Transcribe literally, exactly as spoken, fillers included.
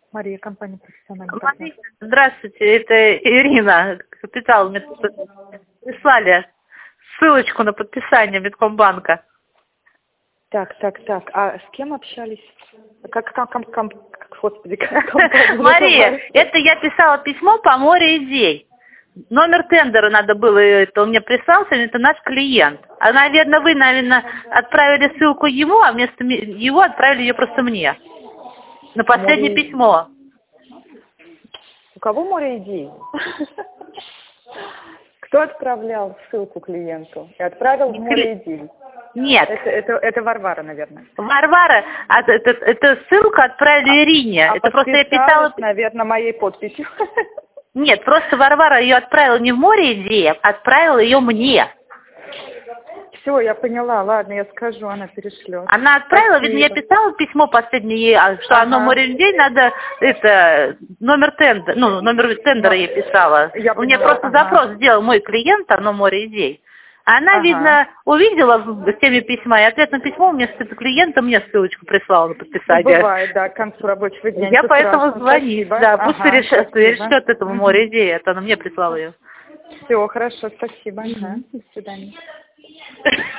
Мария, компания «Профессиональный партнер». Мария, здравствуйте, это Ирина. Капитал мне тут прислали ссылочку на подписание Биткомбанка. Так, так, так. А с кем общались? Как, как, как, как, господи, как Мария, это я писала письмо по море идей. Номер тендера надо было, это он мне прислался, это наш клиент. А, наверное, вы, наверное, отправили ссылку ему, а вместо его отправили ее просто мне. На последнее море... письмо. У кого море идей? Кто отправлял ссылку клиенту и отправил в море идей? Нет. Это, это, это Варвара, наверное. Варвара, а это, это ссылку отправили Ирине. А, это а просто я писала... наверное, моей подписью. Нет, просто Варвара ее отправила не в море идей, а отправила ее мне. Все, я поняла, ладно, я скажу, она перешлет. Она отправила, ведь я писала письмо последнее, что ага. оно море идей, надо, это, номер тендера, ну, номер тендера я писала. Я У меня поняла, просто ага. запрос сделал мой клиент, оно море идей. Она, ага. видно, увидела в теме письма, и ответ на письмо мне с клиента мне ссылочку прислала на подписание. Ну, бывает, да, к концу рабочего дня. Я поэтому звоню, да, ага, пусть решит, решит этому море идей, это она мне прислала ее. Все, хорошо, спасибо. Ага. До свидания.